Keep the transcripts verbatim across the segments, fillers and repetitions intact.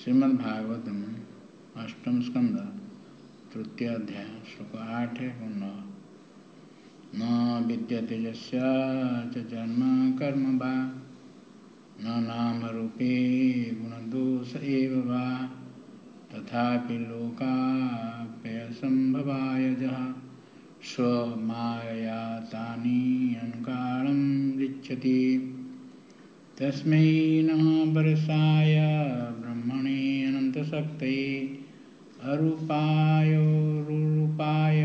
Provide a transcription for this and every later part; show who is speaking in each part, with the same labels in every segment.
Speaker 1: श्रीमद्भागवतम अष्टम स्कंद तृतीय अध्याय श्लोक आठ एवं नौ। न विद्यते यस्याच जन्म कर्म वा न नाम रूपे गुणदोष एव वा तथापि लोकाप्यसंभवायजः स्वमायया तानि अनुकालं गच्छति। तस्मै नमः परसाय ब्रह्मणे अनन्तशक्तये अरूपायोरुपाय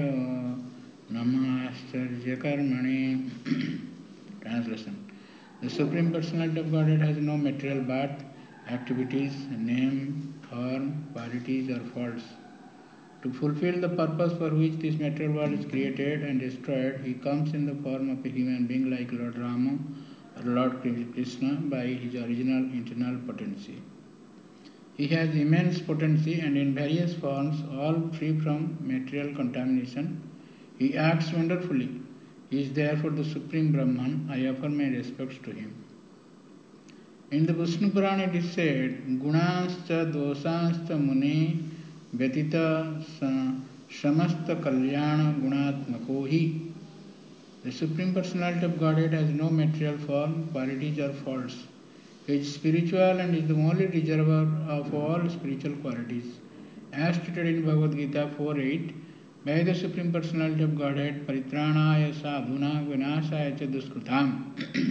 Speaker 1: नमश्चर्यकर्मणे। Translation: The Supreme Personality of Godhead has no material birth, activities, name, form, qualities or faults. To fulfill the purpose for which this material world is created and destroyed, he comes in the form of a human being like Lord Rama or Lord Krishna by his original internal potency. He has immense potency and in various forms, all free from material contamination. He acts wonderfully. He is therefore the Supreme Brahman. I offer my respects to him. In the Vishnu Purana it is said, Gunascha dosascha mune vyatita samasta kalyana gunatmako hi. The Supreme Personality of Godhead has no material form, qualities or faults. He is spiritual and is the only reservoir of all spiritual qualities. As stated in Bhagavad Gita four eight, by the Supreme Personality of Godhead, paritranaya sadhuna vinashaya cha duskrutam.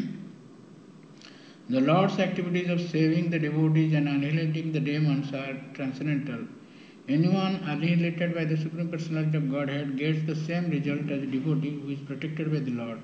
Speaker 1: The Lord's activities of saving the devotees and annihilating the demons are transcendental. Anyone annihilated by the Supreme Personality of Godhead gets the same result as a devotee who is protected by the Lord.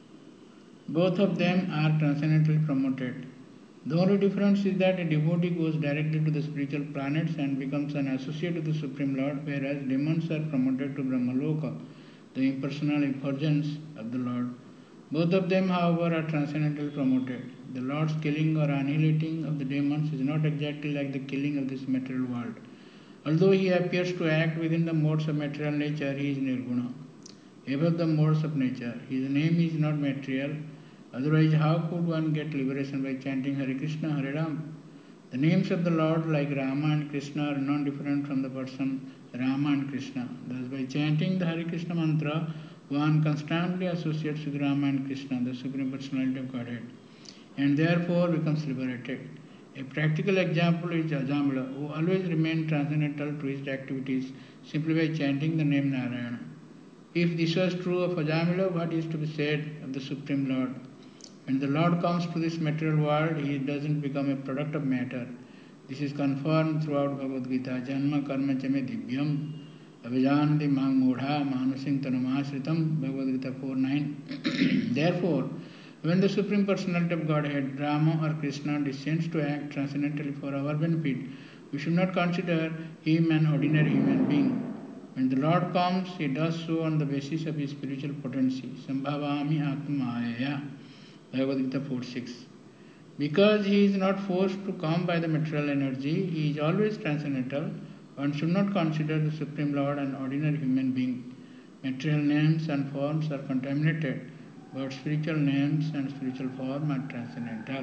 Speaker 1: Both of them are transcendently promoted. The only difference is that a devotee goes directly to the spiritual planets and becomes an associate of the Supreme Lord, whereas demons are promoted to Brahmaloka, the impersonal effulgence of the Lord. Both of them, however, are transcendently promoted. The Lord's killing or annihilating of the demons is not exactly like the killing of this material world. Although he appears to act within the modes of material nature, he is nirguna, above the modes of nature. His name is not material. Otherwise, how could one get liberation by chanting Hare Krishna, Hare Ram? The names of the Lord, like Rama and Krishna, are non-different from the person Rama and Krishna. Thus, by chanting the Hare Krishna mantra, one constantly associates with Rama and Krishna, the Supreme Personality of Godhead, and therefore becomes liberated. A practical example is Ajamila, who always remained transcendental to his activities simply by chanting the name Narayana. If this was true of Ajamila, what is to be said of the Supreme Lord? When the Lord comes to this material world, he doesn't become a product of matter. This is confirmed throughout Bhagavad Gita. Janma karma chame divyam avijanati mang modha manusing tanumasritam. Bhagavad Gita four nine. Therefore, when the Supreme Personality of Godhead, Rama or Krishna, descends to act transcendentally for our benefit, we should not consider him an ordinary human being. When the Lord comes, he does so on the basis of his spiritual potency. Sambhavami atmayaya. Bhagavad Gita four six. Because he is not forced to come by the material energy, he is always transcendental. One should not consider the Supreme Lord an ordinary human being. Material names and forms are contaminated, but spiritual names and spiritual form are transcendental.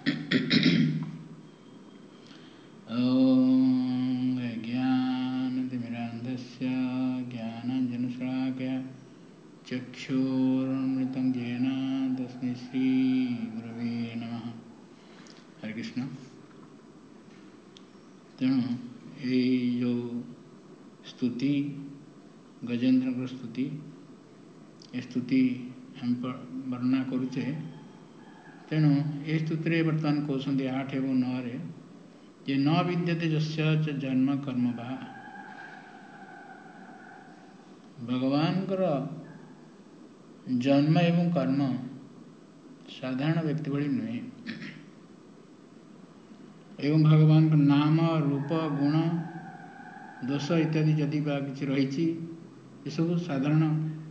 Speaker 1: Om Jnanatimirandhasya Jnananjanasragya Chakshurmritam Jena Tasmai Shri Gurave Namaha. Hare Krishna. ତେଣୁ ଏଇ ଯେଉଁ ସ୍ତୁତି ଗଜେନ୍ଦ୍ରଙ୍କର ସ୍ତୁତି ଏ ସ୍ତୁତି ଆମେ ବର୍ଣ୍ଣନା କରୁଛେ। ତେଣୁ ଏ ସ୍ତୁତିରେ ବର୍ତ୍ତମାନ କହୁଛନ୍ତି ଆଠ ଏବଂ ନଅରେ ଯେ ନ ବିଦ୍ୟତେ ଯସ୍ୟ ଚ ଜନ୍ମ କର୍ମ ବା। ଭଗବାନଙ୍କର ଜନ୍ମ ଏବଂ କର୍ମ ସାଧାରଣ ବ୍ୟକ୍ତି ଭଳି ନୁହେଁ ଏବଂ ଭଗବାନଙ୍କ ନାମ ରୂପ ଗୁଣ ଦୋଷ ଇତ୍ୟାଦି ଯଦି ବା କିଛି ରହିଛି ଏସବୁ ସାଧାରଣ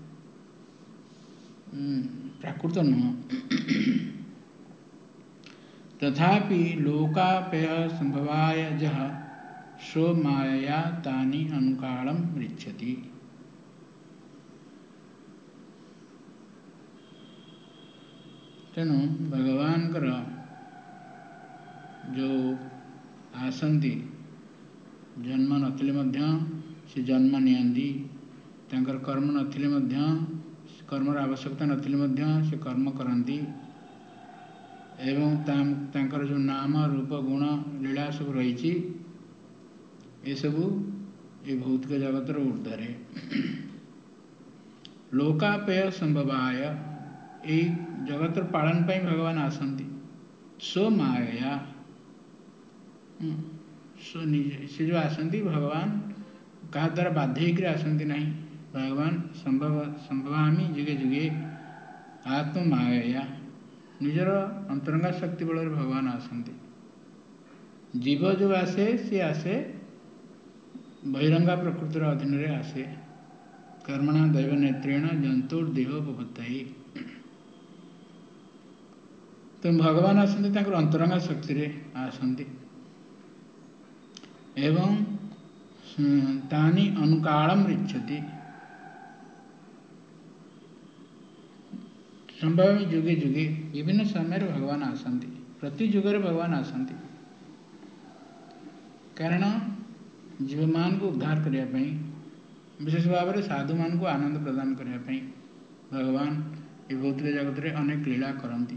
Speaker 1: ପ୍ରାକୃତ ନୁହଁ। ତଥାପି ଲୋକାପୟ ସମ୍ଭବାୟ ଯଃ ସ୍ୱମାୟୟା ତାନି ଅନୁକାଳଂ ରିଚ୍ଛତି। ତେଣୁ ଭଗବାନଙ୍କର जो आसंती जन्म नथिले मध्य से जन्म नियंती तांकर कर्म नथिले मध्य कर्मर आवश्यकता नथिले मध्य से कर्म करती एवं तांकर जो नाम रूप गुण लीला सब रही ये सबू ये भौतिक जगतर ऊर्धरे लोकापय संभवाय ये जगतर पालन पर भगवान आसंती सो माया सो निज से जो आसंती भगवान क्या द्वारा बाध्य होकर आसंती नहीं भगवान संभव संभवामी जुगे जुगे आत्म माया निजर अंतरंगा शक्ति बल भगवान आसंती जीव जो आसे सी आसे बहिरंगा प्रकृतिर अधीन रे आसे कर्मणा दैव नेत्रेण जंतुर्देहोपत्ति तो भगवान आसंती तांकर अंतरंगा शक्ति रे आसंती एवं तानी अनुकालम रिच्छति संभव जुगे जुगे विभिन्न समय भगवान आसंती प्रति जुगे भगवान आसंती कारण जीव मान को उद्धार करने विशेष भाव में साधु मान को आनंद प्रदान करने भगवान ये भौतिक जगत में अनेक लीला करती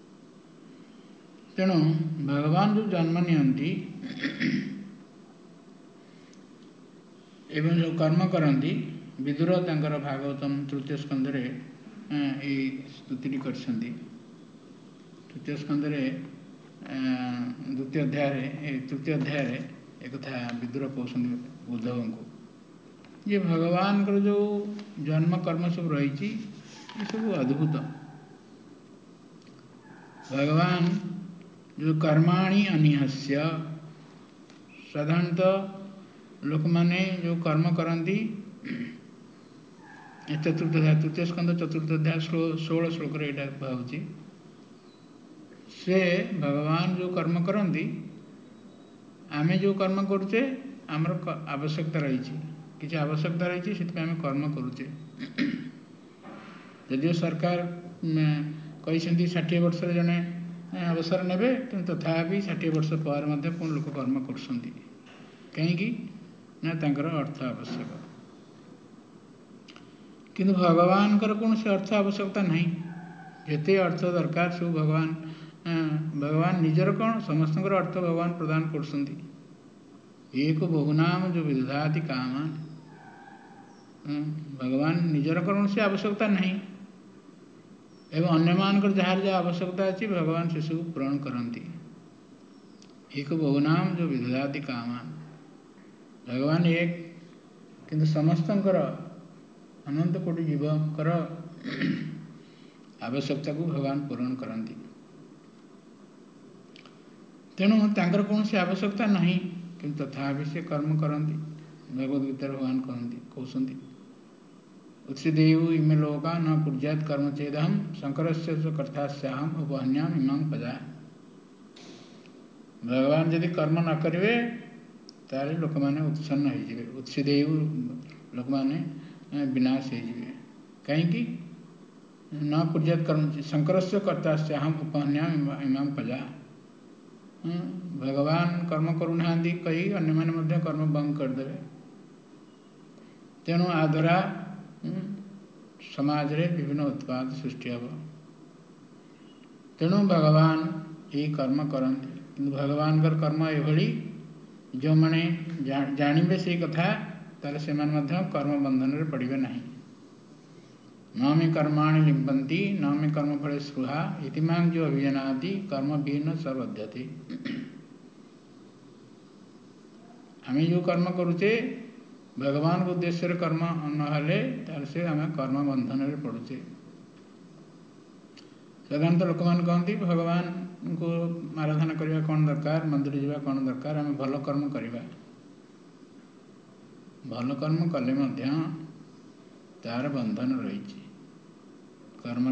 Speaker 1: तेणु भगवान जो जन्म नियंती एवं जो कर्म करती विदुर तांकर भागवतम तृतीय स्कंद स्तुति कर तृतीय स्कंद द्वितीय अध्याय तृतीय अध्याय एक कथा विदुर कहते उद्धव को ये भगवान को जो जन्म कर्म सब रही ये सब अद्भुत भगवान जो कर्माणि अनिहस्य साधारणतः लोक माने जो कर्म करती चतुर्थ अध्याय तृतीय स्कंद चतुर्थ अध्याय षोल श्लोक भावी से भगवान जो कर्म करती आम जो कर्म करुचे आमर आवश्यकता रही किसी आवश्यकता रही से कर्म करुचे यदि सरकार कही षाठी वर्ष जड़े अवसर ने तथापि षाठी वर्ष पर पुणी लोक कर्म कर कहीं ना अर्थ आवश्यक किंतु भगवान कौन से अर्थ आवश्यकता नहीं जिते अर्थ दरकार सब भगवान भगवान निजर कौन समस्त अर्थ भगवान प्रदान कर एक बहुनाम जो विदधाति कामान भगवान निजर कौन से आवश्यकता नहीं एवं अन्य मान जार जहाँ आवश्यकता अच्छी भगवान से सब पूरण करती एक बहुनाम जो विदधाति कामान भगवान एक किंतु समस्त अनंत कोटि जीवकर आवश्यकता को भगवान पूरण करती तेणु तांकर कौन से आवश्यकता नहीं किंतु तथापि से कर्म करती भगवद्गीता भगवान कहती कहते उत्सीदेव इमे लोका न कुर्यात् कर्म चेदहम शंकर से कर्ता सम उपहन्याम इमां पदा भगवान यदि कर्म न करेंगे तारे लोक मैंने उत्सन्न हो उत्सीदेव लोक मैंने विनाश हो कहीं न कुर्यात् कर्म शंकर से कर्ता हम उपहन्याम इमां पदा भगवान कर्म करूना कही अन्य मैंने कर्म बंद करदे तेणु आ द्वारा समाज रे विभिन्न उत्पाद सृष्टि हम तेणु भगवान ये कर्म करते कि भगवान कर कर्म ये जो मैंने जानवे से कथा ताले से कर्म बंधन रे पड़े ना न मे कर्माणि लिम्पन्ति न मे कर्म फले स्पृहा इति मां जो अभिजनाति कर्म विहीन सब अध्यति आम जो कर्म करुचे भगवान को उद्देश्य कर्म न से आम कर्म बंधन रे पड़ुचे साधारणतः लोक मैंने कहते भगवान को आराधना करने कौन दरकार मंदिर जावा कौन दरकार आम भल कर्म करवा भल कर्म कले तार बंधन रही कर्मर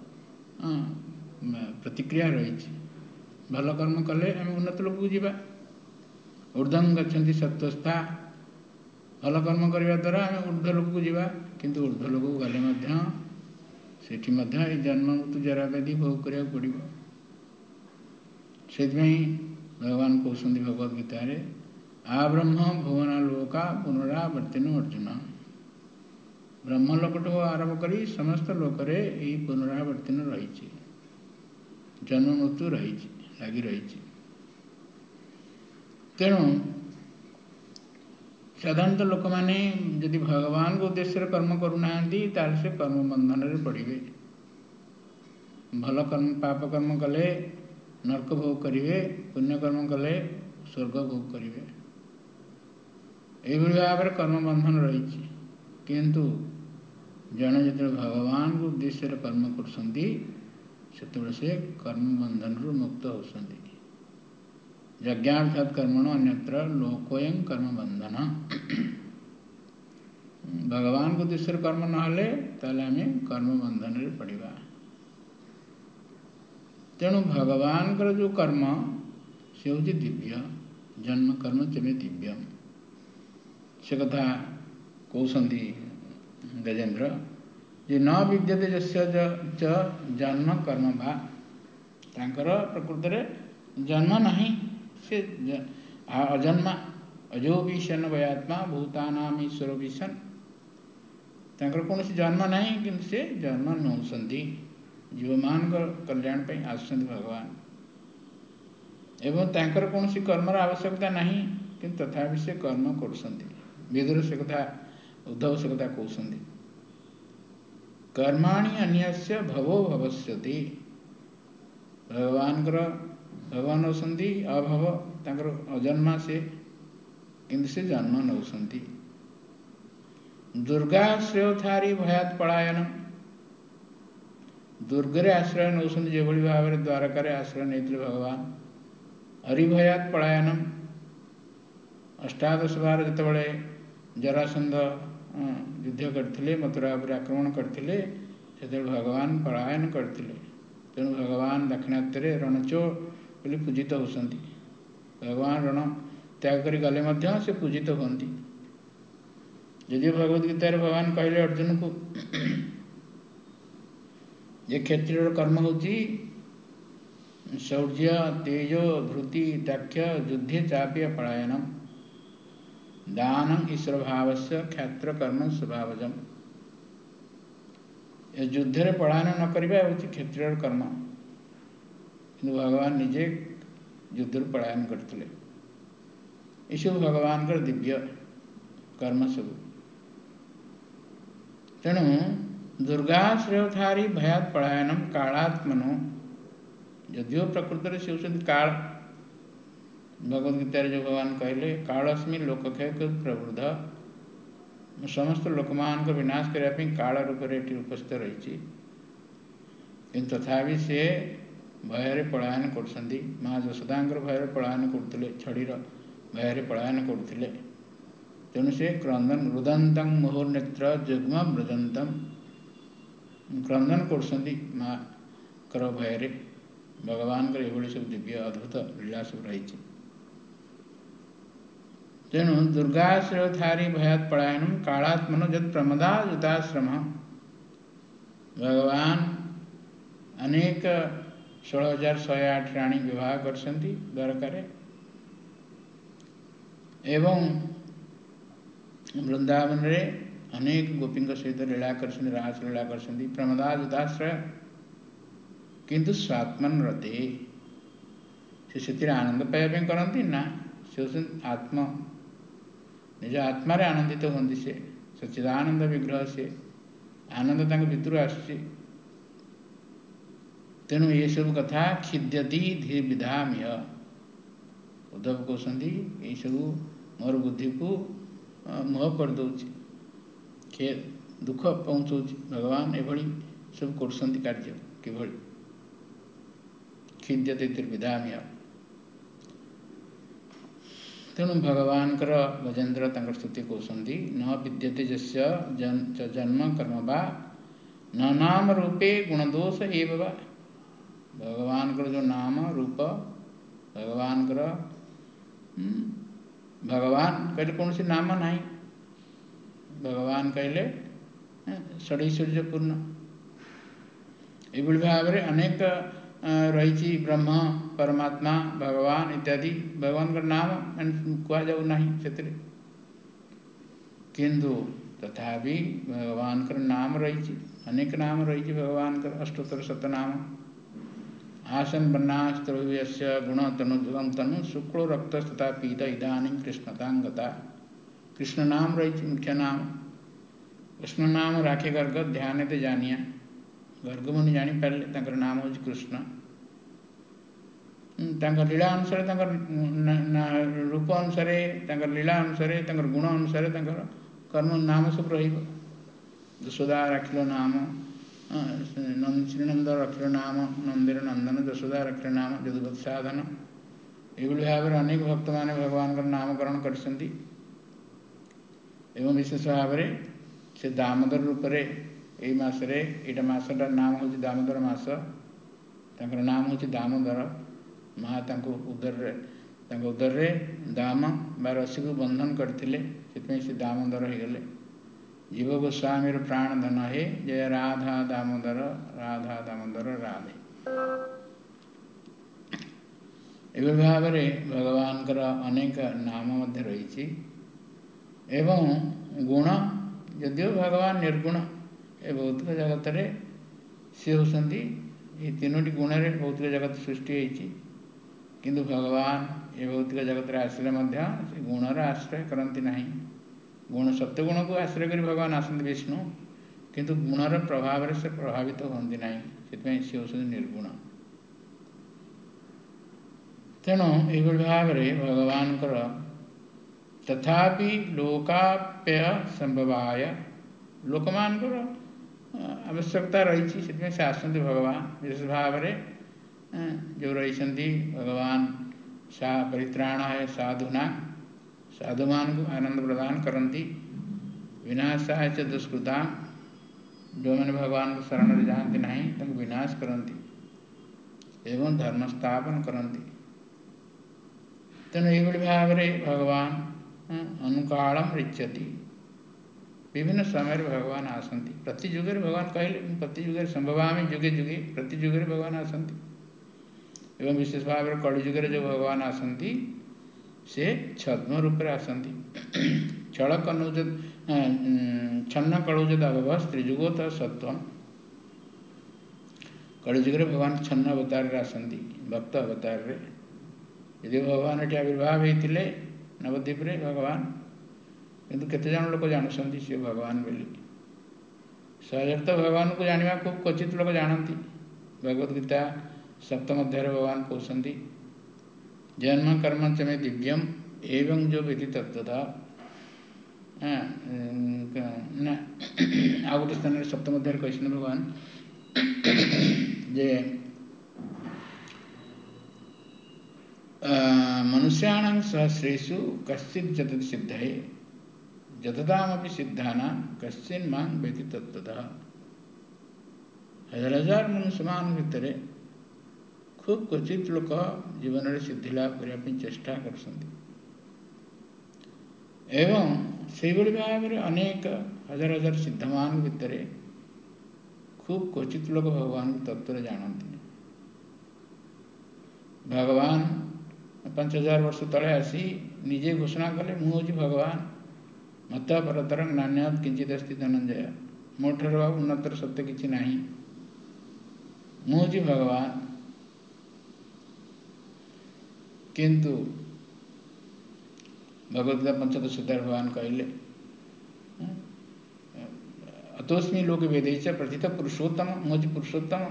Speaker 1: प्रतिक्रिया रही भल कर्म कले आम उन्नत लोक को जीवा ऊर्ध्वं गच्छन्ति सत्वस्था भल कर्म करने द्वारा आम ऊर्ध्व लोक को जीवा किंतु ऊर्ध्व लोक को गले सेठी जन्म मृत्यु जरा व्याधि भोग करा पड़ो से भगवान कहते भगवद्गीता आब्रह्म भुवनालोका पुनरावर्तिनो अर्जुन। ब्रह्मलोक आरंभ करी समस्त लोकरे यही पुनरावर्तन रही, जन्म मृत्यु रही लगी रही। तेणु साधारणतः लोक मैंने यदि भगवान को उद्देश्य कर्म करूना ताल से कर्म बंधन में पड़े। भल कर्म पाप कर्म कले नरक भोग करेंगे, पुण्य कर्म कले स्वर्ग भोग करेंगे। यही भाव में कर्म बंधन रही। किंतु जड़े जो भगवान को उद्देश्य कर्म कर से कर्म बंधन रु मुक्त होती। यज्ञार्थात कर्मण अन्यत्र लोकोयं कर्म बंधन। भगवान को उद्देश्य कर्म नहले ताले आम कर्म बंधन रे पड़िबा। तेणु भगवान कर जो कर्म से हूँ दिव्य, जन्म कर्म चमे दिव्य से कथा कहते गजेन्द्र जे न विद्यते जस्य च जन्म कर्म भा। तांकर प्रकृति रे जन्म नहीं, से अजन्मा अजो विशन वयात्मा भूतानाम ईश्वर विशन। तांकर कौन सी जन्म नहीं किंतु से जन्म नौसंधि जीव मान कल्याण पे आसुंच भगवान। एवं तांकर कौन सी कर्मर आवश्यकता नहीं किंतु तथापि से कर्म कर। विदुर से कथा उद्धव से कथा कहते कर्माणि अन्यस्य भवो भवस्यति। भगवान भगवान होती अभव तांकर अजन्मा से किंतु से जन्म नौसंति। दुर्गाश्रय थारी भयात पलायन। दुर्गरे आश्रय नौसंति जो भाव में द्वारकार आश्रय नहीं भगवान। हरिभयात पलायनम अष्टादश बार जिते जरासंध युद्ध करते मथुरा पर आक्रमण करते से भगवान पलायन करते। तेणु भगवान दाक्षिणात्य रणचो बोली पूजित होती। भगवान रण त्याग कर गले से पूजित होती। यदि भगवद गीतार भगवान कहले अर्जुन को ये क्षेत्र कर्म होची शौर्य तेजो धृति दाक्ष्य युद्धे चाप्य पलायनम दानम ईश्वर भाव से क्षेत्र कर्म स्वभावजम। युद्ध रे पलायन न करवा हूँ क्षेत्र कर्म, किंतु भगवान निजे युद्ध पलायन करते। ये सब भगवान का दिव्य कर्म सब। तेणु दुर्गाश्रय थारी भयात पलायनम कालात्मनो। यदिव प्रकृति से होती काल, भगवदगीता जो भगवान कहले कालस्मी लोकक्षय प्रवृद्ध। समस्त लोकमान को विनाश करने काल रूप से उपस्थित रही। किंतु तथापि से भयर पलायन कर। माँ यशोदांकर भयर पलायन करते, छड़ीर भयर पलायन करते। तेणु से क्रंदन रुदंतं मुहुर्नेत्र जुग्म व्रजंतम क्रंदन कर माँ कर भयर। भगवान का ये सब दिव्य अद्भुत लीला सब रही। तेणु दुर्गाश्रय थारी भयात पलायनम कालात्मनो जत प्रमदा युताश्रम। भगवान अनेक षोलह हजार शहे आठ राणी विवाह कर द्वारकार एवं वृंदावन रे अनेक गोपी सहित लीला कर रास लीला कर प्रमदा युताश्रय। किंतु स्वात्मन रते से आनंद पाइबा करती ना, से आत्मा निज आत्मा रे आनंदित होती। से सच्चिदानंद विग्रह से आनंद तक भितर आसुची। तेणु ये सब कथा खिद्यति धीरे विधाम। उद्धव कहते ये सब मोर बुद्धि को मोह कर दौची, खे दुख पहुँचाऊँ। भगवान एभली सब कर कार्य किभली खिद्यते विधाम। तेणु भगवान गजेन्द्र स्तुति कहते न विद्यते जस्य जन्म कर्म बा न नाम रूपे गुणदोष एव बा। भगवान जो नाम रूप भगवान भगवान कहले कौन सी नाम नहीं। भगवान कहले षडैश्वर्यपूर्ण। ये भाव में अनेक रही ब्रह्म परमात्मा भगवान इत्यादि भगवान का नाम कह जाऊ ना से किंतु तथापि भगवान का नाम रही अनेक नाम रही भगवान का अष्टोत्तर शतनाम आसन वर्णास्त्रव्यस्य गुण तनु तनु शुक्लो रक्त तथा पीत इदानीं कृष्णतांगता कृष्ण नाम रही मुख्य नाम कृष्ण नाम राखे गर्ग ध्यान ते जानिया गर्ग मुनि जानी पारे तंकर नाम हूँ कृष्ण तंकर लीला अनुसार तंकर रूप अनुसार तंकर लीला अनुसार तंकर गुण अनुसार तंकर कर्म नाम सब रही यशोदा रखिल नाम श्रीनंद रखिल नाम नंदीर नंदन यशोदा रखिल नाम यदुवत साधन ये भाव में अनेक भक्त मैंने भगवान का नामकरण कर विशेष भाव से दामोदर रूप से यही मसरे यहाँ मसटा नाम हूँ दामोदर मस तर नाम हूँ दामोदर माँ उदर उदर दाम बा रसी को बंधन करते से दामोदर हो गले जीव गोस्वामी प्राण धन है जय राधा दामोदर राधा दामोदर राधे ये भाव में भगवान का अनेक नाम रही एवं गुण यदिव भगवान निर्गुण ए भौतिक जगत रे सी होती ये तीनोटी गुण रे भौतिक जगत सृष्टि होती किंतु भगवान ये भौतिक जगत रे आश्रय मध्य से गुणर आश्रय करती नहीं गुण सत्यगुण को आश्रय कर भगवान आसती विष्णु किंतु गुणर प्रभाव से प्रभावित तो होती नहीं से सी होती निर्गुण तेणु ये भाव में भगवान तथापि लोकाप्य संभवाय लोक मान आवश्यकता रही से आसती भगवान विशेष भाव में जो रही भगवान सा परित्राण है साधुना साधु मान को आनंद प्रदान करती विनाशाय च दुष्कृता जो मैंने भगवान को शरण जानते नहीं तक विनाश करती एवं धर्म स्थापन करती तेणु ये भाव में भगवान अनुकालम रिच्यति विभिन्न समय भगवान आसती प्रति जुगे भगवान कहले प्रति जुगे संभवामी जुगे जुगे प्रति जुगे भगवान आसती एवं विशेष भाव में कलिजुगे जो भगवान आसती से छद्म रूप से आसती छल कनुज छन्न कलुजद अभव त्रिजुगोत सत्व कलिजुगे भगवान छन्न अवतार आसती भक्त अवतार यदि भगवान ये आविर्भाव होते नवद्वीप रे भगवान किंतु केते जन लोक जानते सी भगवान बोली सहज तो भगवान को जाना खूब क्वचित लोग जानती भगवद गीता सप्तम अध्याय भगवान कहते जन्म कर्म च में दिव्यम एवं जो विधि तत्वता आ गोटे स्थान सप्तम अध्याय कहते भगवान जे मनुष्याणां सहस्रेषु कश्चित् जतति सिद्धये जततामपि सिद्धानां कश्चिन् मां वेति तत्त्वतः हजार हजार मनुष्य मान भितर खूब क्वचित लोक जीवन में सिद्धि लाभ करने चेष्टा करछन्ति एवं से भाव में अनेक हजार हजार सिद्धमान भितर खूब क्वचित लोक भगवान तत्व जानती भगवान पांच हजार वर्ष तले आसी निजे घोषणा कले मु हूँ भगवान मत परतर नान्य किंचित अस्ति धनंजय मोठर उन्नतर सत्य किसी ना मु हूँ भगवान किंतु भगवद्गीता पंचदश अध्याय भगवान कहले अतोस्मी लोक वेदे च प्रथित पुरुषोत्तम मु हूँ पुरुषोत्तम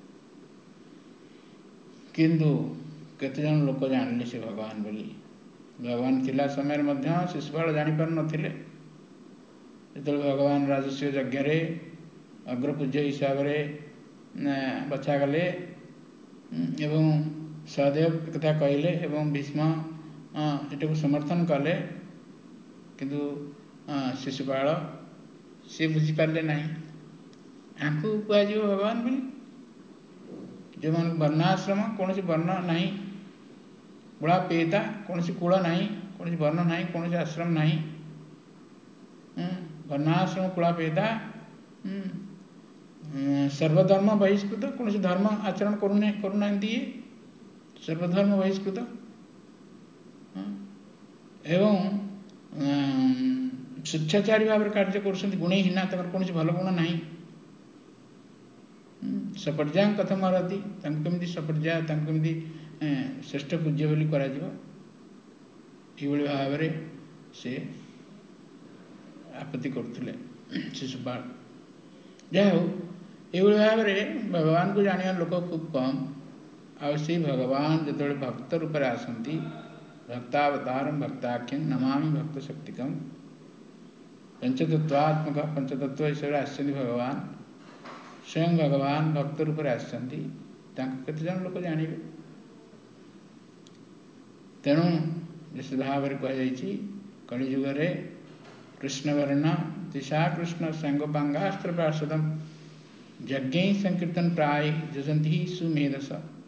Speaker 1: किंतु केते जन लोक जानले से भगवान बोली भगवान थिला समय मध्य शिशुपाल जानी पार नथिले जो भगवान राजस्व यज्ञ रे अग्रपूज्य हिसाब रे बछा गले एवं सहदेव कथा कहले एवं भीष्म एटा को समर्थन कले किंतु शिशुपाल सी बुझी पारे ना आंकु कह भगवान बोली जो मान वर्णाश्रम कौन वर्ण नहीं गुणा पेता कौन कूल ना कौन वर्ण ना कौन आश्रम ना वर्णाश्रम कूला पेता सर्वधर्म बहिष्कृत कौन धर्म आचरण करूना करूना सर्वधर्म बहिष्कृत एवं शिक्षाचारी भाव कार्य कर गुणहीना कौन भल गुण ना सपर्जा कथम हरती कमी सपर्जा कमी श्रेष्ठ पूज्य बोली करा भाव से आपत्ति करुले शिशुपाल जहा ये भाव में भगवान को जाना लोक खूब कम आई भगवान जो भक्त रूप में आसती भक्तावतारम भक्ताख्यम नमामि भक्त शक्तिकम पंचतत्वात्मक पंचतत्व ईश्वर आसती भगवान स्वयं भगवान भक्त रूप में आसती केते जन लोक जाने तेणु जिस भाव में कहुई कलिजुगे कृष्णवर्ण दिशा कृष्ण संगोपांगास्त्र पार्षदम यज्ञ संकीर्तन प्राय जजंती सुमेधस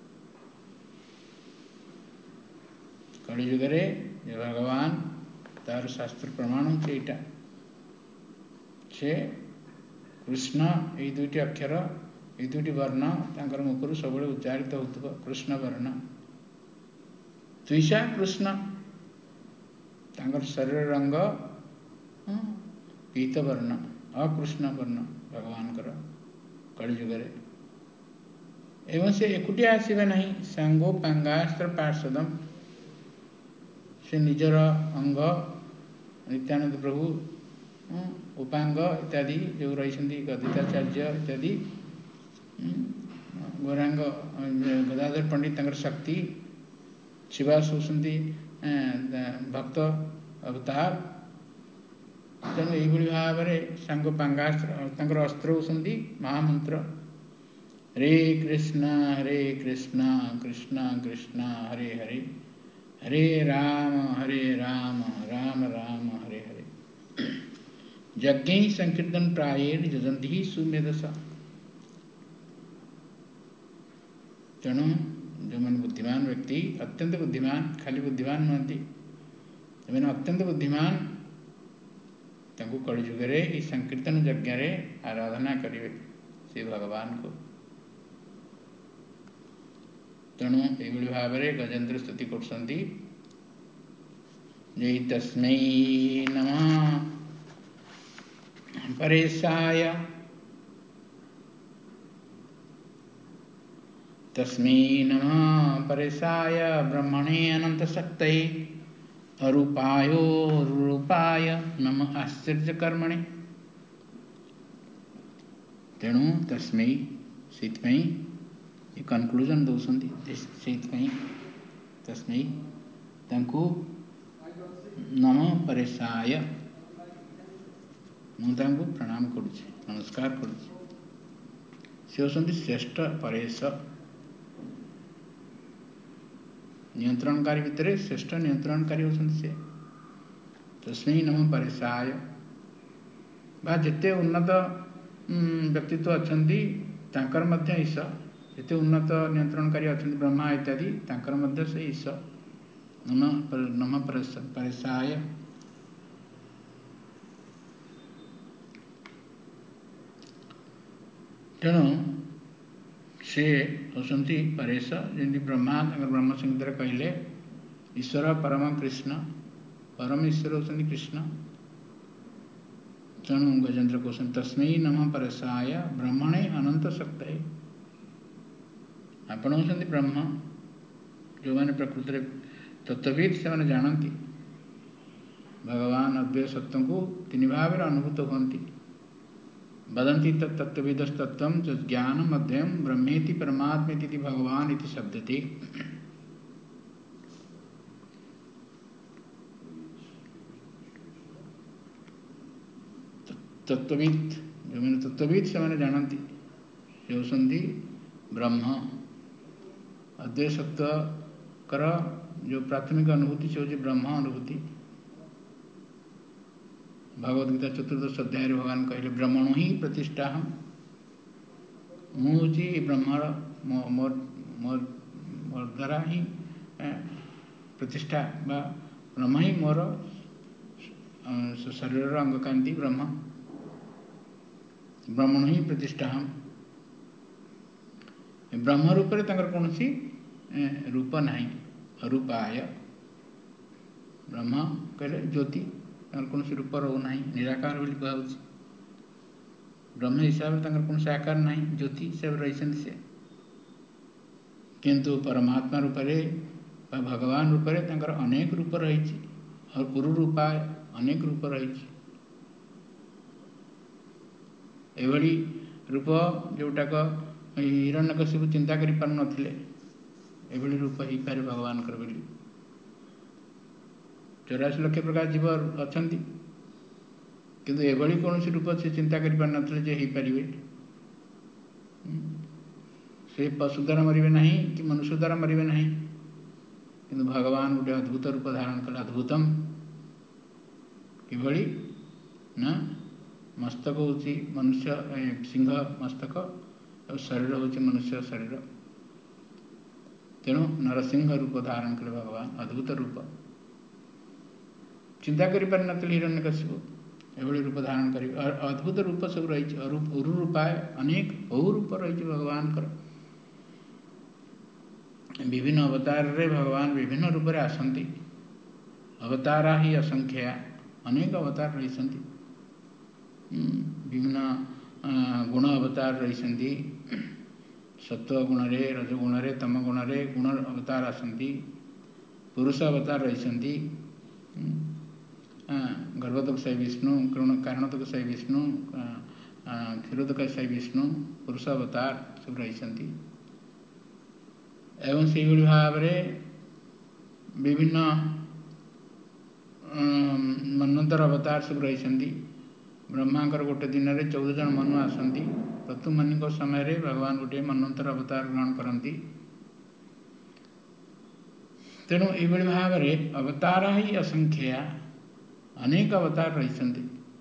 Speaker 1: कलिजुगे भगवान तार शास्त्र प्रमाण होता से कृष्ण ये दुईटी अक्षर ये दुईटी वर्ण तांकर मुखर सब उच्चारित हो कृष्ण वर्ण द्विषा कृष्ण तांकर शरीर रंग पीत वर्ण अकृष्ण वर्ण भगवान कलिजुगे एवं से एकुटिया आसवे ना सांगोपांगास्त्र पार्षदम से निजर अंग नित्यानंद प्रभु उपांग इत्यादि जो रही गदिताचार्य इत्यादि गौरांग गदाधर पंडित शक्ति शिवास होती भक्त अवतार तेणु ये भाव में सांगोपांगास्त्र अस्त्र होती महामंत्र हरे कृष्ण हरे कृष्ण कृष्ण कृष्ण हरे हरे हरे राम हरे राम राम राम हरे हरे यज्ञ संकीर्तन प्रायेण जजंती सुमेधसा तेणु जो मैंने बुद्धिमान व्यक्ति अत्यंत बुद्धिमान खाली बुद्धिमान नुहति मैंने अत्यंत बुद्धिमान तांको कलिजुगे ये संकीर्तन यज्ञ आराधना करेंगे से भगवान को तेणु ये भाव में गजेन्द्र स्तुति करसंती जय तस्मै नमः परेशाय तस्मै नमः परेशाय ब्रह्मणे अनंत शक्तये अरूपायो रूपाय नमः आश्चर्य कर्मणे तेणु तस्मै से कनक्लूजन दौरान तस्मै तांको नम परेशाय मुझे प्रणाम करुच्ची नमस्कार करुच्ची से होती श्रेष्ठ परेश नियंत्रणकारी भितर श्रेष्ठ नियंत्रणकारी होती से तस्मै नम परेशाय बा जिते उन्नत व्यक्तित्व अच्छी तांकर मध्य ईश जिते उन्नत नियंत्रणकारी अच्छा ब्रह्मा इत्यादि तांकर मध्य से ईश नम नम परेशाय तेणु से होती परेश जमी ब्रह्मा ब्रह्म संगीत कहले ईश्वर परम कृष्ण परम ईश्वर होती कृष्ण तेणु गजेन्द्र कहते तस्मै नम परेशाय ब्रह्मणे अनंत शक्तये आपण होती ब्रह्म जो मैंने प्रकृति तत्वविद से मैंने जानती भगवान अद्वैत सत्य को तीन भाव में अनुभूत होती वदंती तत्त्वविदस्तत्वं च ज्ञानम अध्ययम ब्रह्मेति परमात्मेति भगवान इति शब्दते तत्वविद जो मैंने तत्वविद से मैंने जानती जो होती ब्रह्म अद्वैत सत्य कर जो प्राथमिक अनुभूति से होती ब्रह्म अनुभूति भगवद्गीता चतुर्दश अध्याय भगवान कहले ब्रह्मणो ही प्रतिष्ठा हम मुझे ब्रह्म मोर मोर मोर द्वारा ही प्रतिष्ठा बा ब्रह्म ही मोर शरीर अंग कांति ब्रह्म ब्रह्मणो ही प्रतिष्ठा हम ब्रह्म रूप कौन सी रूप नहीं, अरूपाय ब्रह्म कहले ज्योति कौन सी रूप रोना निराकार बोली कहुच्छी। ब्रह्म हिसाब से कौन से आकार ना ज्योति हिसाब रही से, किंतु परमात्मा रूप भगवान रूप अनेक रूप रही और गुरु रूपाय अनेक रूप रही। एभली रूप जोटाक हिरण्यकशिपु चिंता करि पार नथिले, एभली रूप ही पारे भगवान कर बोली। चौरासी लक्ष प्रकार जीव अछंती, किंतु एभली कौन सी रूप से चिंता करि पार नथिले जे ही पारिबे। से पशु द्वारा मरिबे नहीं कि मनुष्य द्वारा मरिबे नहीं, किंतु भगवान गोटे अद्भुत रूप धारण कले। अद्भुतम किभली ना मस्तक होची मनुष्य सिंह मस्तक और शरीर होची मनुष्य शरीर, तेणु नरसिंह रूप धारण कले भगवान। अद्भुत रूप चिंता करि पार नथिले हिरण्यकशिपु, एभली रूप धारण करी। अद्भुत रूप सब रही। उरु रूपाय अनेक बहु रूप रही भगवान कर। विभिन्न अवतार रे भगवान विभिन्न रूप रे आसंती। अवतारा ही असंख्या, अनेक अवतार रही। विभिन्न गुण अवतार रही, सत्व गुण रे, रजगुण रे, तम गुण रे गुण अवतार आसंती। पुरुष अवतार रही, गर्भोदक साई विष्णु, कारणोदक साई विष्णु, क्षीरोदक साई विष्णु, पुरुष अवतार सब रही। एवं से भाव विभिन्न मनंतर अवतार सब रही। ब्रह्मांकर गोटे दिन में चौदह जन मनु आसती। प्रत्यु मनु समय भगवान गोटे मनंतर अवतार ग्रहण करती। तेणु ये भाव अवतार ही असंख्या, अनेक अवतार रही।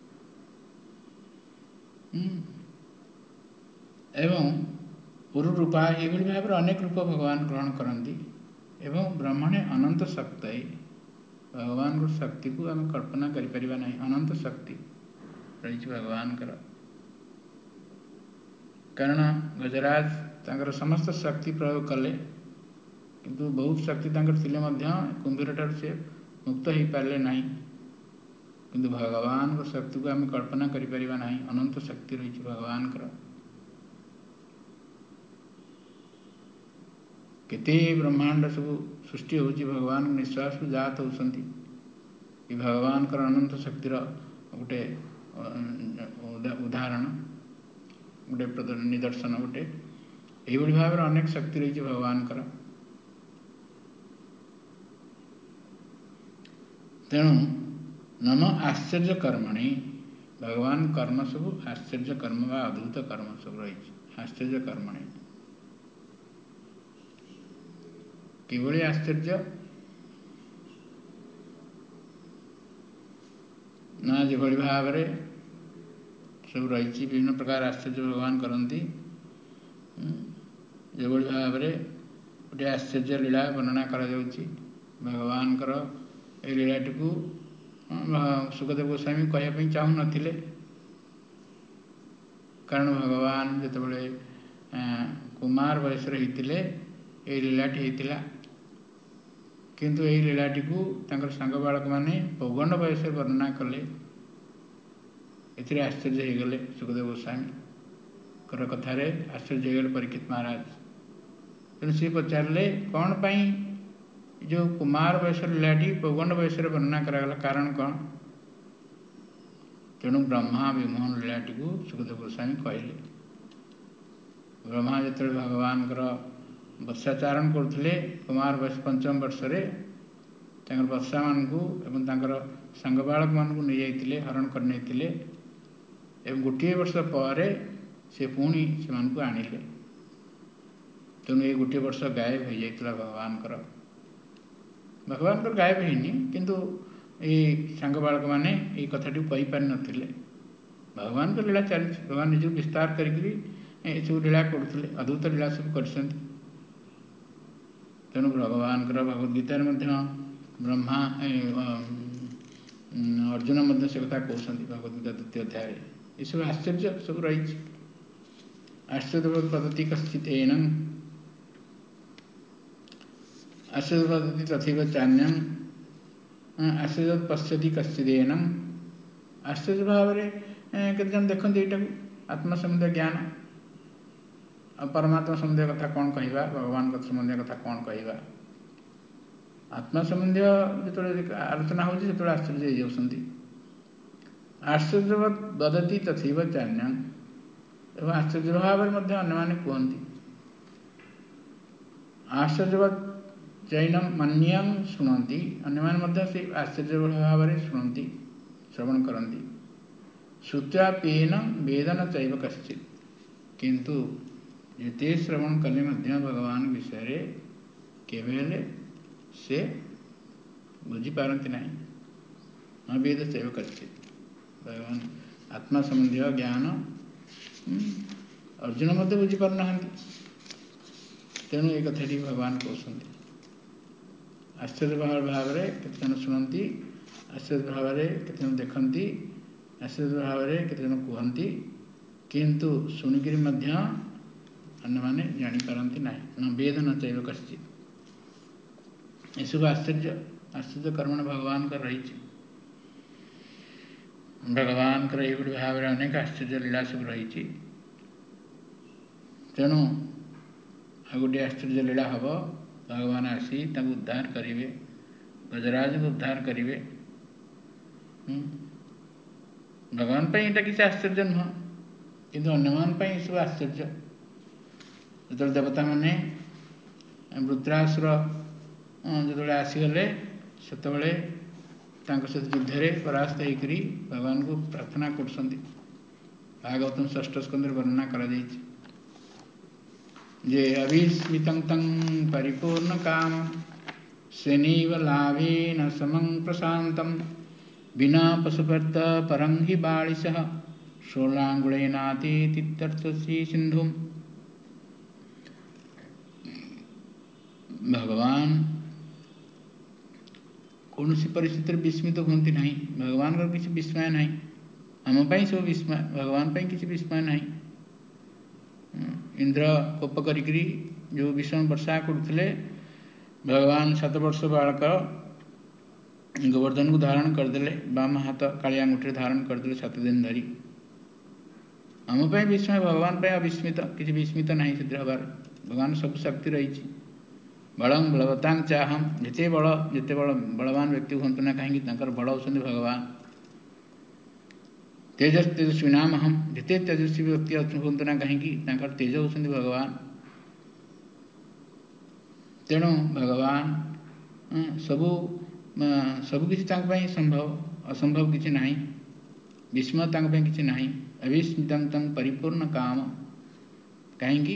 Speaker 1: एवं पुरु रूपा ये भाव अनेक रूप भगवान ग्रहण करती। एवं ब्रह्मणे अनंत शक्ति, भगवान को शक्ति को आम कल्पना करें नहीं। अनंत शक्ति रही भगवान कर। कारण गजराज तांकर समस्त शक्ति प्रयोग कले, किंतु बहुत शक्ति तांकर थिले मध्य कुंभीर ठार से मुक्त हो पारे ना। किंतु भगवान को शक्ति को आम कल्पना करें नहीं। अनंत शक्ति रही भगवान कर। केते ब्रह्मांड सब सृष्टि होची भगवान निश्वास जात होती। भगवान कर अनंत शक्तिर गोटे उदाहरण, गोटे निदर्शन, गोटे यही भाव अनेक शक्ति रही भगवान कर। तेणु नम आश्चर्य कर्मणि, भगवान कर्म सब आश्चर्य कर्म व अद्भुत कर्म सब रही। आश्चर्य कर्मणि किभली आश्चर्य ना जो भाव सब रही। विभिन्न प्रकार आश्चर्य भगवान करती। जो भाव गोटे आश्चर्य लीला वर्णना करा जाउछि। भगवान कर ए लीलाटी को सुखदेव गोस्वामी कहवाई चाहू नथिले। कारण भगवान जितेबाला कुमार बयस होते ये लीलाटी होता, किंतु यही लीलाटी को तांकर सांग बालक माने पौगंड बयस वर्णना कले। एथिरे आश्चर्य हो गले सुखदेव गोस्वामी कर कथार आश्चर्य हो गले परीक्षित महाराज। तेणु सी पचारे कौन पाई जो कुमार बयस लीलाटी पौगंड बयस वर्णना करागला, कारण कौन। तेणु ब्रह्मा विमोहन लीलाटी को सुखदेव गोस्वामी कहले। ब्रह्मा जो भगवान वर्षाचारण करते कुमार बयस पंचम वर्ष वर्षा मान सांग बालक मान नहीं जाते हरण करने। गोटे वर्ष पर से पुणी से आनिले। तेणु ये गोटे वर्ष गायब हो जाता भगवान कर। भगवान कर गायब होनी, किंतु ये सांग बालक मैंने ये कथाटी कही पारि नथिले। भगवान को लीला चली, भगवान निज विस्तार करी सब लीला करते, अद्भुत लीला सब कर। तेणु भगवान कर भगवद गीतार ब्रह्मा अर्जुन मध्य से कथा कहते भगवद गीता द्वितीय अध्याय। ये सब आश्चर्य सब रही। आश्चर्य पद्धति कश्चित एनं आश्चर्यवदति तथैव चान्यम आश्चर्य पश्यति कश्चिदेनम। आश्चर्य भाव में केते जन देखते यहाँ आत्मा संबंधी ज्ञान आ परमात्मा संबंधी कथा कौन कहवा, भगवान संबंधी कथा कौन कहवा। आत्मा संबंधी जो आलोचना होती से आश्चर्य हो जाती। आश्चर्यवत वदति तथैव चान्यम एवं आश्चर्य भाव में अन्य कहते। आश्चर्यवत चैनम मन्यम शुणती अन्य से आश्चर्य भाव में शुणती श्रवण करती। श्रुत्या पेन वेदन चैव कश्चित् किंतु जिते श्रवण कले भगवान विषय केवल से बुझीपारती ना न वेद चैव कश्चित्। भगवान आत्मा संबंधी ज्ञान अर्जुन मध्य बुझीपारना तेणु एक कथाटी भगवान कहते। आश्चर्य भाव भाव में केतजन शुणती, आश्चर्य भाव में केतजन देखती, आश्चर्य भाव में केतजन कहती किंतु शुणिक अन्य माने जानीपारती ना न वेद न चैव कश्चित्। ये सब आश्चर्य आश्चर्य कर्मण भगवान का रही। भगवान का ये भाव में अनेक आश्चर्य लीला सब रही। तेणु आ गोटे आश्चर्य लीला हम भगवान आसी उद्धार करेंगे, गजराज को उद्धार करेंगे। भगवान पर यहाँ किसी आश्चर्य नुह किंतु अन्य सब आश्चर्य। जो देवता मैंने वृत्रासुर जो आसीगले से सहित युद्ध में परास्त होकर भगवान को प्रार्थना कर भागवतम षष्ठ स्कंद वर्णना कर जे अविस्मितं तं परिपूर्ण काम स्वेनैव लाभेन समं प्रशांतं विना पशुपर्त परं हि बालिशः षोलांगुलेनातीत्यर्थस्य सिंधुम। भगवान कौन सी परिस्थिति विस्मित होती नहीं। भगवान का किसी विस्मय नहीं। आम पाई सब विस्मय, भगवान पाई किसी विस्मय नहीं। इंद्र कोप करी जो विषम वर्षा करते भगवान सात वर्ष बालक गोवर्धन को धारण करदे, बाम हाथ काली अंगूठी धारण करदे सात दिन धरी। आम पाई विस्मय, भगवान पाई अविस्मित किसी विस्मित नहीं। से हबार भगवान सब शक्ति रही। बलं बलवतां चाहम जिते बल जिते बल बलवान व्यक्ति हूँ ना कहीं बल होती भगवान। तेजस तेजस्वी नाम हम जिते तेजस्वी व्यक्ति हूँ ना कहीं तेज होती भगवान। तेणु भगवान सबू सबकि संभव असंभव किसी ना विस्मय किसी ना अविस्मितं तं परिपूर्ण काम कहीं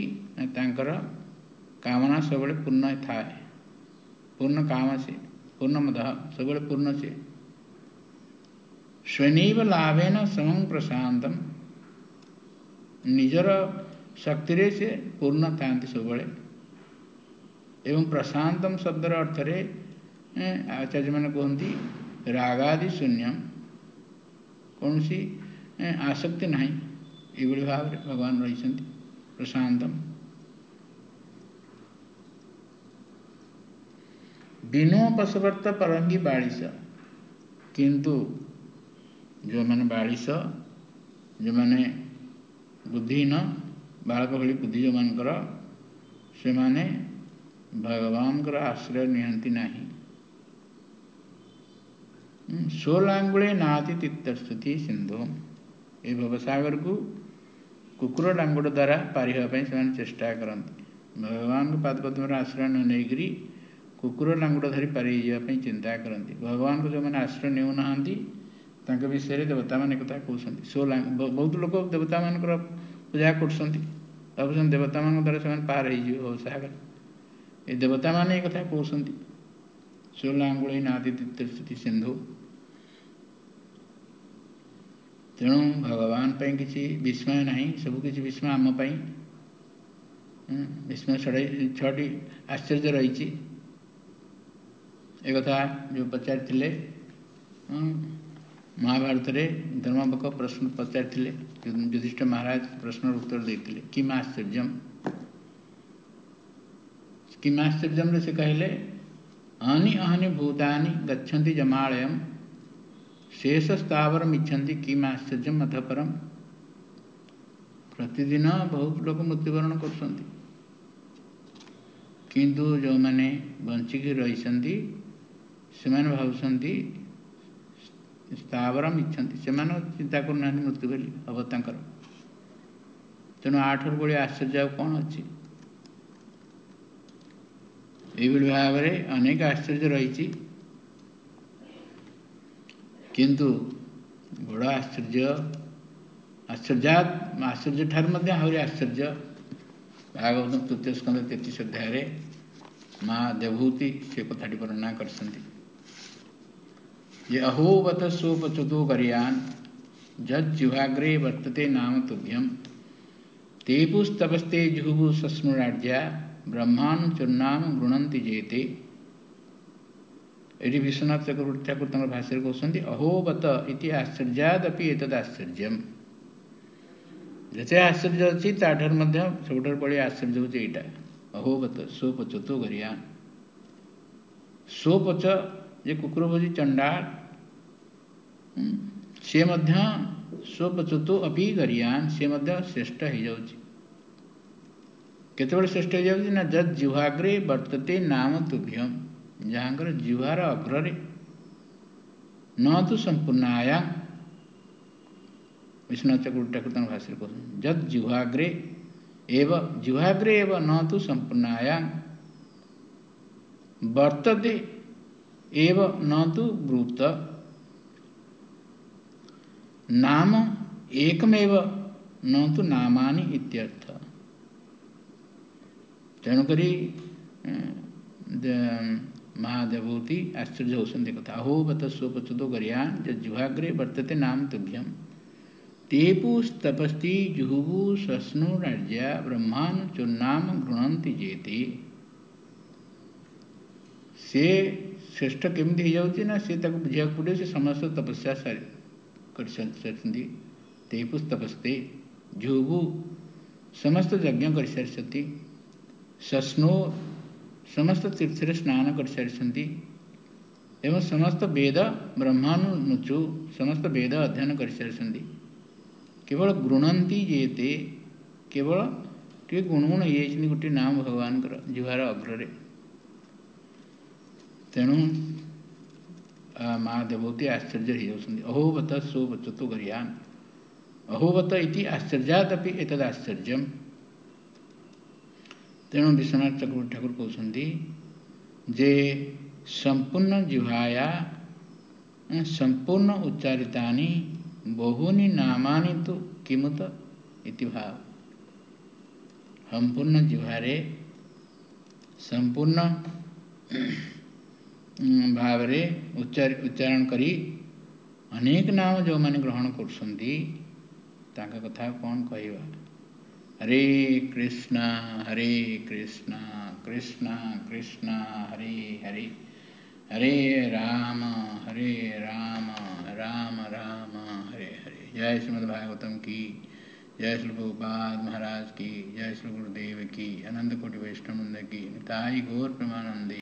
Speaker 1: कामना सब पूर्ण थाए। पूर्ण काम से पूर्ण मद सब पूर्ण से स्वेनैव लाभेन समं प्रशांतम निजर शक्ति से पूर्ण था सब। एवं प्रशांतम शब्दर अर्थ रे आचार्य मैंने कहते रागादि शून्यम कौन सी आसक्ति नहीं। ये भाव भगवान रही प्रशांतम। बिनो पशुवर्त परंगी बालिश किंतु जो मैंने बालिश जो मैंने बुद्धिहीन बालक भली बुद्धि जो मानकर से माने भगवान का आश्रय नियंती नहीं। सोलांगुले नाति तीर्थस्तुति सिंधु ये भवसागर को कुकुर डांगुड़ द्वारा पारि होगापी से चेष्टा करते। भगवान को पादपद्म आश्रय न नहीं कुकुर डांगुड़ धरी पारि जावाई चिंता करती। भगवान को जो मैंने आश्रय नेउना विषय देवता मान कथा कहते। सो बहुत लोग देवता मान पूजा कर देवता मान द्वारा से पार हो सागर ये देवता मान ये कथा कहते। सोलांगुली नाति तीर्थस्तुति सिंधु। तेणु भगवान पर किसी विस्मय नहीं, सबकि विस्मय आम पाई विस्मय छड़े छटी आश्चर्य रही। एक कथा जो पचारि महाभारत में धर्मपक प्रश्न पचारि युधिष्ठिर महाराज प्रश्न उत्तर देते किम आश्चर्य किम आश्चर्य से कहले अनि अहनि भूतानि गच्छन्ति जमालयम् शेषस्थावरम् इच्छन्ति किमाश्चर्यम् अथ परम्। प्रतिदिन बहुत लोग मृत्युवरण करछन्ति किंतु जो माने बंचिकी रहिसन्ति सेमाने भावुसन्ति स्थावरम् इच्छन्ति सेमाने चिंता करनानि मृत्यु बेली हब तांकर। तेणु आठर बड़ी आश्चर्य कौन अच्छी यही भाव में अनेक आश्चर्य रही किंतु बड़ आश्चर्य आश्चर्य आश्चर्य ठार मध्य आहरी आश्चर्य भागवत तृतीय स्कंद तैंतीस अध्याय माँ देवहूति से कथाटी वर्णना करसंती। ये अहोवत सोपचुतो गरियान जज्जिह्वाग्रे वर्तते नाम तुभ्यम तेपुस्तपस्ते जुहुः सस्नुराज्या ब्रह्मानुचुर्नाम गृणन्ति जेते। ये विश्वनाथ चक्रवर्ती ठाकुर तंग भाष्य कहते अहोवत इति आश्चर्यादपि एतद् आश्चर्यम्। जैसे आश्चर्य अच्छी ताठर मध्य सबुठार बड़ी आश्चर्य होचे एटा अहोवत सोपचुतो गरियान। सोपच जे कुकुरभोजी चंडाल से मध्य सोपचुतो अपि गरियान से मध्य श्रेष्ठ हो जाउची। केतेबेले श्रेष्ठ हो जाउची ना जद जिह्वाग्रे वर्तते नाम तुभ्यम जहाँकर जिह्वार अग्रे न तो संपूर्णाया। विश्वनाथ चक्रवर्ती ठाकुर तंग भाष्य कहते जद जिह्वाग्रे एव जिह्वाग्रे एव न तो संपूर्णाया वर्तते एव न तो ब्रूत नाम एकमेव न तो नामानि इत्यर्थ। तेणुकरी महादेवहूति आश्चर्य होती कथा अहोवत सोपचुतो गरियान जिह्वाग्रे वर्तते नाम तुभ्यम तेपुस्तपस्ति जुहुः सस्नुराज्या ब्रह्मानुचुर्नाम गृणन्ति जेते। से श्रेष्ठ केमती हो जाउची ना से ताको बुझिया पड़े से समस्त तपस्या कर तेपुस्तपस्ते जुहुः समस्त यज्ञ कर सारी सस्नो समस्त तीर्थरे स्नान कर सारी एवं समस्त वेद ब्रह्मानुचु समस्त वेद अध्ययन कर सारी केवल गृणन्ति जेते केवल टे गुणगुण ये गोटे नाम भगवान जिह्वार अग्रे। तेणु माँ देवहूति आश्चर्य हो अहोवत सोपचुतो गरियान अहोवत इति आश्चर्यादपि एतद् आश्चर्यम्। तेणु विश्वनाथ चक्रवर्ती ठाकुर कहते जे संपूर्ण जिह्वाया संपूर्ण उच्चारितानि बहुनि नामानि तो किमुत इति भाव। संपूर्ण जिह्वारे संपूर्ण भाव रे उच्चार उच्चारण करी अनेक नाम जो माने ग्रहण करसंती ताका कथा कौन कहवा। हरे कृष्णा हरे कृष्णा कृष्णा कृष्णा हरे हरे हरे राम हरे राम राम राम हरे हरे। जय श्रीमद् भागवतम की जय श्री प्रभुपाद महाराज की जय श्री गुरुदेव की अनंत कोटि वैष्णव वृंद की निताई गौर प्रेमानंदी।